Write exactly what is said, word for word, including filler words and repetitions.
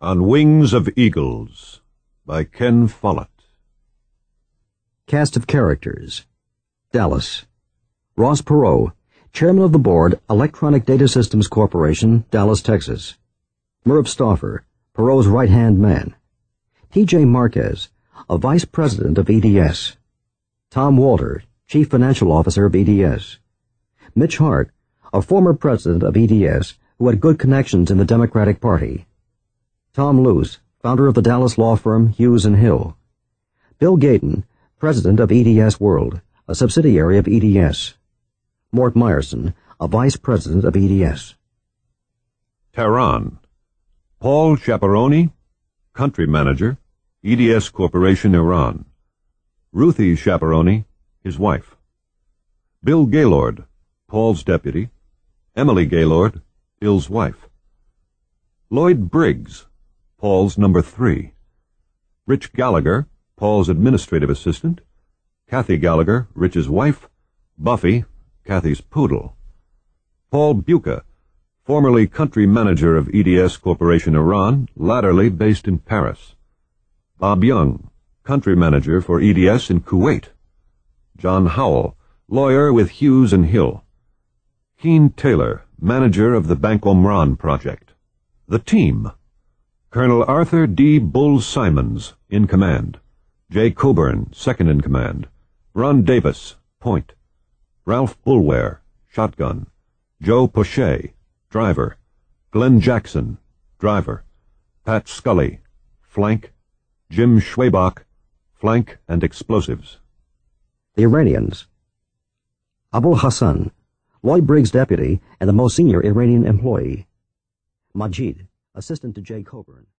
On Wings of Eagles by Ken Follett. Cast of characters. Dallas. Ross Perot, Chairman of the Board, Electronic Data Systems Corporation, Dallas, Texas. Merv Stauffer, Perot's right-hand man. T J Marquez, a Vice President of E D S. Tom Walter, Chief Financial Officer of E D S. Mitch Hart, a former President of E D S who had good connections in the Democratic Party. Tom Luce, founder of the Dallas law firm Hughes and Hill. Bill Gayton, President of E D S World, a subsidiary of E D S. Mort Meyerson, a Vice President of E D S. Tehran. Paul Chaperoni, Country Manager, E D S Corporation, Iran. Ruthie Chaperoni, his wife. Bill Gaylord, Paul's deputy. Emily Gaylord, Bill's wife. Lloyd Briggs, Paul's number three. Rich Gallagher, Paul's administrative assistant. Kathy Gallagher, Rich's wife. Buffy, Kathy's poodle. Paul Buca, formerly country manager of E D S Corporation Iran, latterly based in Paris. Bob Young, country manager for E D S in Kuwait. John Howell, lawyer with Hughes and Hill. Keen Taylor, manager of the Bank Omran project. The team. Colonel Arthur D. Bull Simons, in command. Jay Coburn, second in command. Ron Davis, point. Ralph Bulware, shotgun. Joe Pochet, driver. Glenn Jackson, driver. Pat Scully, flank. Jim Schwabach, flank and explosives. The Iranians. Abul Hassan, Lloyd Briggs' deputy and the most senior Iranian employee. Majid, assistant to Jay Coburn.